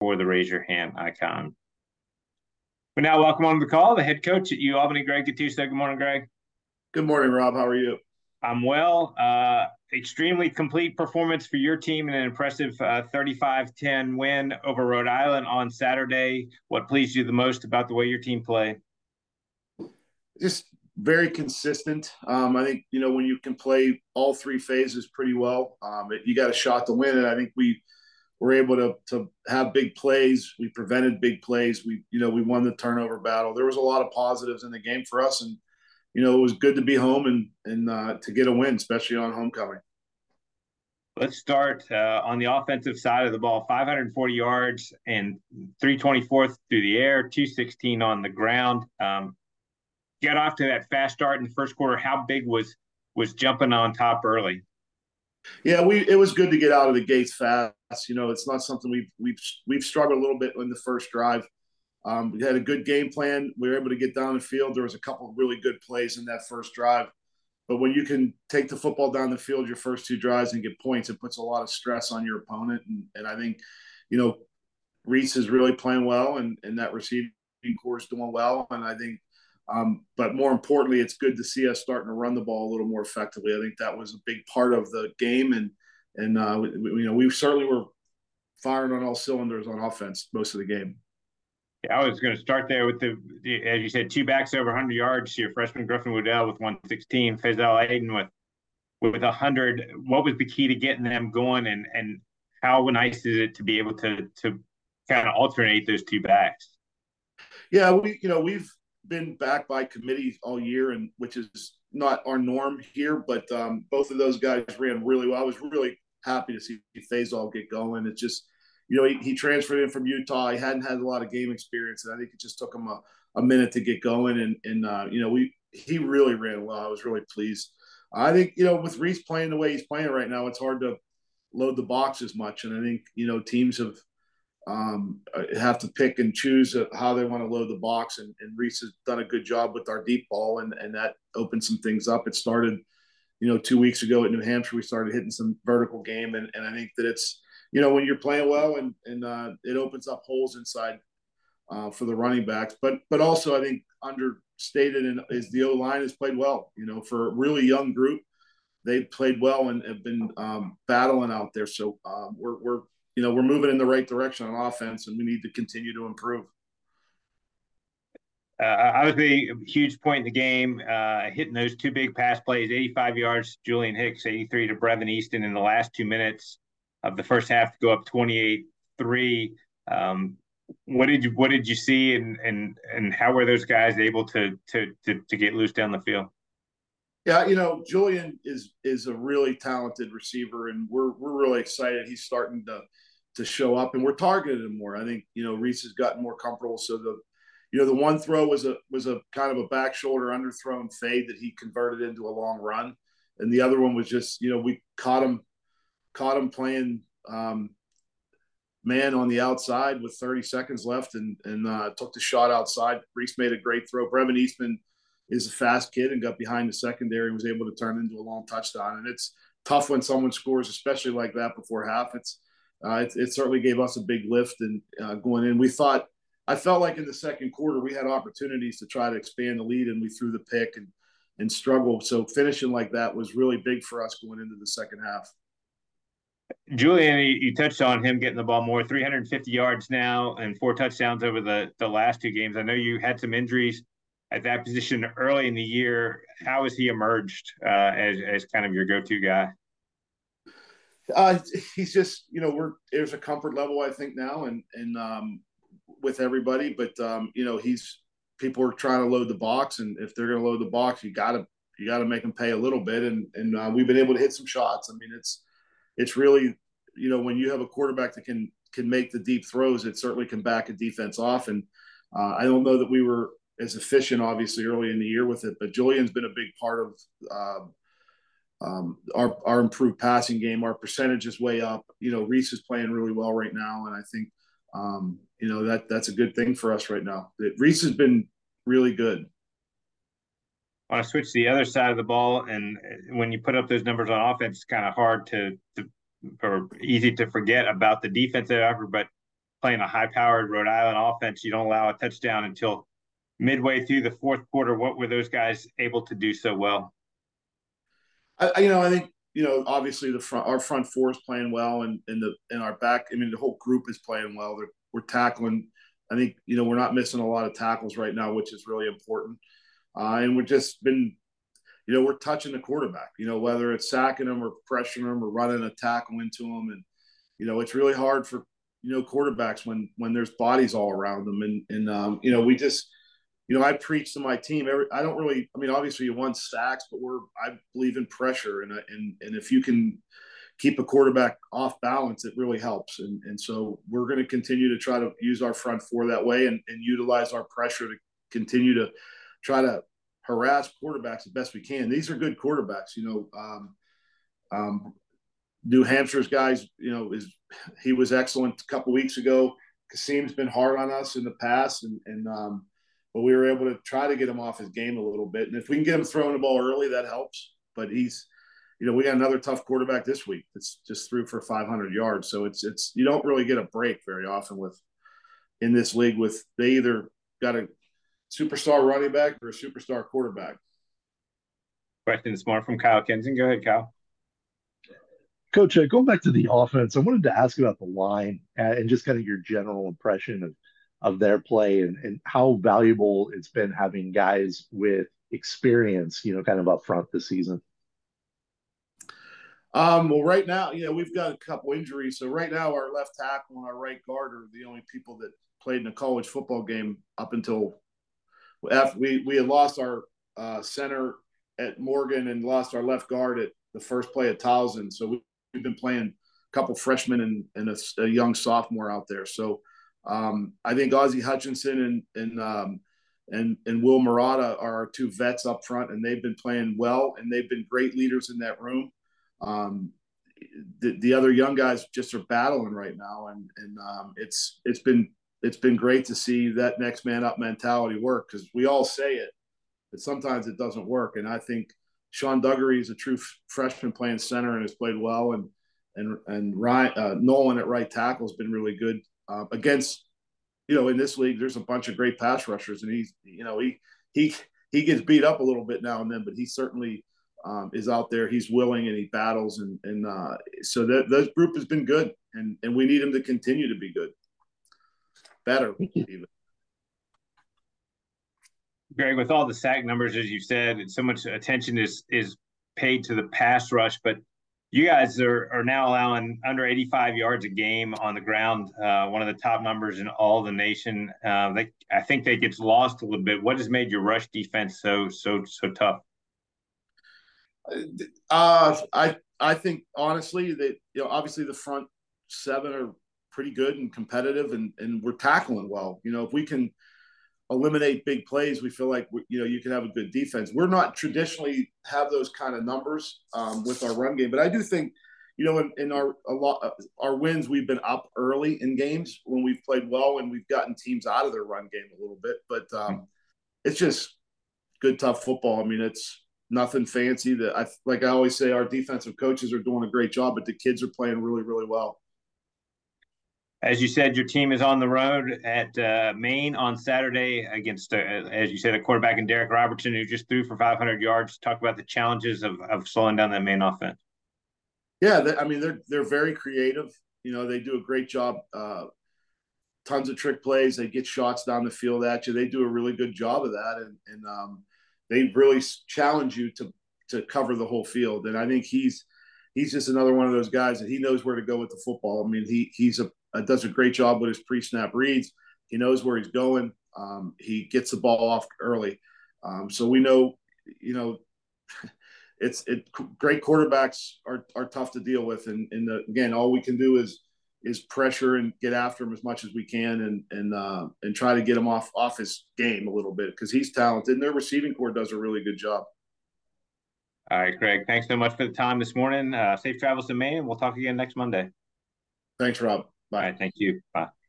for the raise your hand icon. We now welcome on the call the head coach at UAlbany, Greg Gattuso. Good morning, Greg. Good morning, Rob. How are you? I'm well. Extremely complete performance for your team and an impressive 35-10 win over Rhode Island on Saturday. What pleased you the most about the way your team played? Just very consistent. I think, when you can play all three phases pretty well, you got a shot to win. And I think we were able to have big plays. We prevented big plays. We won the turnover battle. There was a lot of positives in the game for us. And, it was good to be home and to get a win, especially on homecoming. Let's start on the offensive side of the ball. 540 yards and 324 through the air, 216 on the ground. Get off to that fast start in the first quarter. How big was jumping on top early? Yeah, it was good to get out of the gates fast. It's not something we've struggled a little bit in the first drive. We had a good game plan. We were able to get down the field. There was a couple of really good plays in that first drive. But when you can take the football down the field your first two drives and get points, it puts a lot of stress on your opponent. And I think, Reese is really playing well, and that receiving core is doing well. And I think, but more importantly, it's good to see us starting to run the ball a little more effectively. I think that was a big part of the game. And we certainly were firing on all cylinders on offense most of the game. Yeah, I was going to start there with as you said, two backs over 100 yards. Your freshman Griffin Woodell with 116, Faisal Aiden with 100. What was the key to getting them going, and how nice is it to be able to kind of alternate those two backs? Yeah, we've been back by committee all year, and which is not our norm here, but both of those guys ran really well. I was really happy to see Faisal get going. It's just, he transferred in from Utah. He hadn't had a lot of game experience, and I think it just took him a minute to get going. And he really ran well. I was really pleased. I think, with Reese playing the way he's playing right now, it's hard to load the box as much. And I think, teams have to pick and choose how they want to load the box. And Reese has done a good job with our deep ball, and that opened some things up. It started, 2 weeks ago at New Hampshire. We started hitting some vertical game, and I think that it's, when you're playing well and it opens up holes inside for the running backs. But also I think understated is the O-line has played well. For a really young group, they've played well and have been battling out there. So we're moving in the right direction on offense, and we need to continue to improve. Obviously, a huge point in the game, hitting those two big pass plays, 85 yards to Julian Hicks, 83 to Brevin Easton in the last 2 minutes of the first half to go up 28-3. What did you see, and how were those guys able to get loose down the field? Yeah, Julian is a really talented receiver, and we're really excited. He's starting to show up, and we're targeting him more. I think Reese has gotten more comfortable. So the one throw was a kind of a back shoulder underthrown fade that he converted into a long run, and the other one was just we caught him playing man on the outside with 30 seconds left, and took the shot outside. Reese made a great throw. Brevin Eastman is a fast kid and got behind the secondary and was able to turn into a long touchdown. And it's tough when someone scores, especially like that before half. It certainly gave us a big lift and going in. I felt like in the second quarter we had opportunities to try to expand the lead, and we threw the pick and struggled. So finishing like that was really big for us going into the second half. Julian, you touched on him getting the ball more, 350 yards now and 4 touchdowns over the last 2 games. I know you had some injuries at that position early in the year. How has he emerged as kind of your go-to guy? He's just, there's a comfort level, I think, now and with everybody, but people are trying to load the box, and if they're going to load the box, you got to make them pay a little bit, and we've been able to hit some shots. I mean, it's really, when you have a quarterback that can make the deep throws, it certainly can back a defense off. And I don't know that we were as efficient, obviously, early in the year with it, but Julian's been a big part of our improved passing game. Our percentage is way up. Reese is playing really well right now, and I think that's a good thing for us right now. Reese has been really good. I want to switch to the other side of the ball, and when you put up those numbers on offense, it's kind of hard or easy to forget about the defensive effort. But playing a high-powered Rhode Island offense. You don't allow a touchdown until midway through the fourth quarter. What were those guys able to do so well? I think obviously our front four is playing well, and our back. I mean, the whole group is playing well. We're tackling. I think we're not missing a lot of tackles right now, which is really important. And we're just been, we're touching the quarterback. Whether it's sacking them or pressuring them or running a tackle into them, and it's really hard for quarterbacks when there's bodies all around them, and we just. I preach to my team. I don't really. I mean, obviously, you want sacks, but I believe in pressure, and if you can keep a quarterback off balance, it really helps. And so we're going to continue to try to use our front four that way, and utilize our pressure to continue to try to harass quarterbacks as best we can. These are good quarterbacks. New Hampshire's guys. He was excellent a couple weeks ago. Kasim's been hard on us in the past, but we were able to try to get him off his game a little bit. And if we can get him throwing the ball early, that helps. But he's, we got another tough quarterback this week that's just threw for 500 yards. So it's you don't really get a break very often in this league they either got a superstar running back or a superstar quarterback. Question this morning from Kyle Kenson. Go ahead, Kyle. Coach, going back to the offense, I wanted to ask about the line and just kind of your general impression of their play and how valuable it's been having guys with experience, kind of up front this season. Well, right now, we've got a couple injuries. So right now, our left tackle and our right guard are the only people that played in a college football game up until after we had lost our center at Morgan and lost our left guard at the first play at Towson. So we've been playing a couple freshmen and a young sophomore out there. So I think Ozzie Hutchinson and Will Murata are our two vets up front, and they've been playing well, and they've been great leaders in that room. The other young guys just are battling right now, and it's been great to see that next man up mentality work, because we all say it, but sometimes it doesn't work. And I think Sean Duggery is a true freshman playing center and has played well, and Ryan Nolan at right tackle has been really good. Against, in this league, there's a bunch of great pass rushers, and he gets beat up a little bit now and then, but he certainly is out there. He's willing and he battles, and so that group has been good, and we need him to continue to be good, better even. Greg, with all the sack numbers, as you said, and so much attention is paid to the pass rush, but you guys are now allowing under 85 yards a game on the ground, one of the top numbers in all the nation. I think that gets lost a little bit. What has made your rush defense so tough? I think honestly that obviously the front seven are pretty good and competitive, and we're tackling well. If we can eliminate big plays, we feel like you can have a good defense. We're not traditionally have those kind of numbers with our run game, but I do think in our wins, we've been up early in games when we've played well, and we've gotten teams out of their run game a little bit. But it's just good, tough football. I mean, it's nothing fancy. Like I always say, our defensive coaches are doing a great job, but the kids are playing really, really well. As you said, your team is on the road at Maine on Saturday against, as you said, a quarterback in Derek Robertson who just threw for 500 yards. Talk about the challenges of slowing down that Maine offense. Yeah, they're very creative. They do a great job. Tons of trick plays. They get shots down the field at you. They do a really good job of that, and they really challenge you to cover the whole field. And I think he's just another one of those guys that he knows where to go with the football. I mean, he does a great job with his pre-snap reads. He knows where he's going. He gets the ball off early. So we know, great quarterbacks are tough to deal with. And again, all we can do is pressure and get after him as much as we can, and try to get him off his game a little bit, because he's talented, and their receiving corps does a really good job. All right, Greg, thanks so much for the time this morning. Safe travels to Maine, and we'll talk again next Monday. Thanks, Rob. Bye. All right, thank you. Bye.